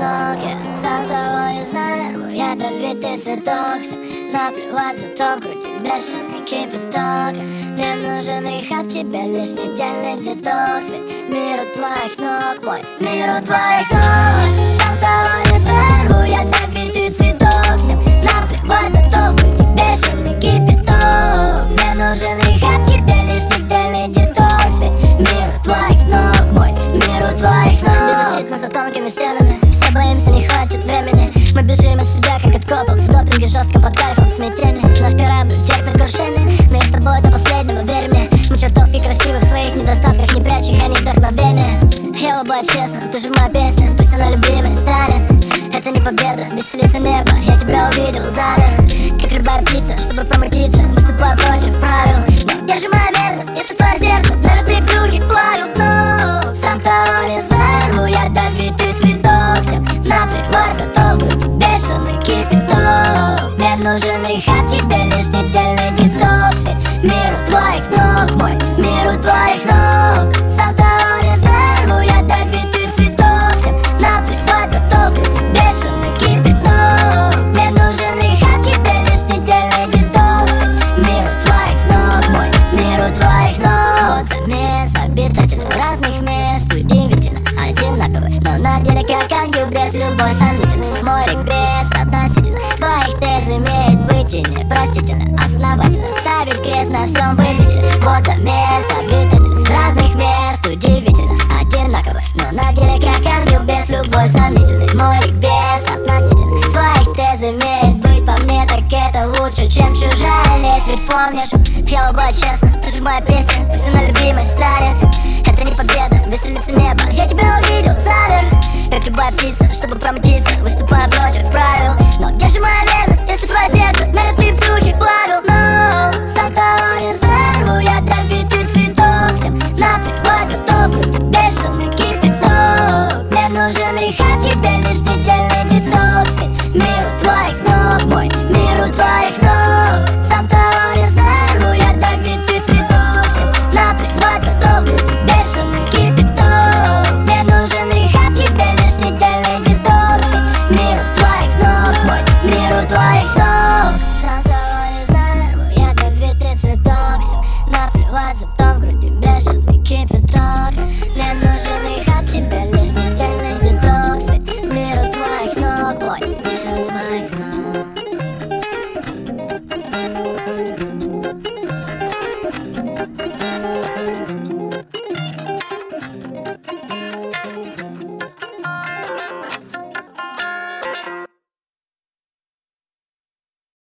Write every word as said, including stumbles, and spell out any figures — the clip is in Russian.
ног. Я сам того не знаю, рву ядовитый цветок. Всем наплевать, зато в груди бешеный кипяток. Мне нужен рехаб, тебе лишь недельный детокс. Ведь мир у твоих ног, мой мир у твоих ног. Сам того не знаю, рву ядовитый цветок. Всем наплевать, зато в груди бешеный кипяток. Мне нужен рехаб, тебе лишь недельный детокс. Ведь мир у твоих ног, мой мир у твоих ног. Беззащитно за тонкими стенами, все боимся, не хватит времени. Мы бежим от себя, как от копов. В допинге жестко под кайфом смятения. Наш корабль терпит крушение, но я с тобой до последнего, верь мне. Мы чертовски красивы в своих недостатках, не прячь их, они вдохновение. Я оба честно, ты же моя песня, пусть она любимой станет. Это не победа, веселится небо, я тебя увидел, замер. Как любая птица, чтобы промутиться, выступаю против правил. Но держи моя верность, если твое сердце налитые брюхи плавят, но сам того не знаю, рву ядовитый цветок. Всем наплевать, зато в груди бешеный кипяток. Мне нужен рехаб, тебе лишь недельный детокс. Ведь мир у твоих ног, мой мир у твоих ног. Сам того не знаю, рву ядовитый цветок. Всем наплевать, зато в груди бешеный кипяток. Мне нужен рехаб, тебе лишь недельный детокс. Ведь мир у твоих ног, мой мир у твоих ног. Вот замес, обитатель разных мест, удивительно одинаковый, но на деле как ангел без любой сомнительный. Мой регресс относительно твоих тез имеет быть и непростительно, основательно ставить крест на всем выделе. Вот замес, обитатель разных мест, удивительно одинаковый, но на деле как ангел без любой сомнительный. Мой регресс относительно твоих тез имеет быть, по мне так это лучше, чем чужая лесть. Ведь помнишь, я оба честно, ты же моя песня, пусть она любимой станет. Это не победа, веселится небо, я тебя увидел, замер. Как любая птица, чтобы промутиться, выступая против правил. Но где же моя верность, если твое сердце налитые брюхи плавил? Но сам того не знаю, рву ядовитый цветок. Всем наплевать, зато в груди бешеный кипяток. Мне нужен рехаб, тебе лишь недельный детокс. Ведь мир у твоих ног, мой мир у твоих ног. Сам того не знаю, рву ядовитый цветок. Всем наплевать, зато в груди бешеный кипяток. Мне нужен рехаб, тебе лишь недельный детокс. Ведь мир у твоих ног, мой мир у твоих ног. Сам того не знаю, рву ядовитый цветок. Всем наплевать, зато в груди бешеный кипяток. Мне нужен рехаб, тебе лишь недельный детокс. Ведь мир у твоих ног, мой мир у твоих ног.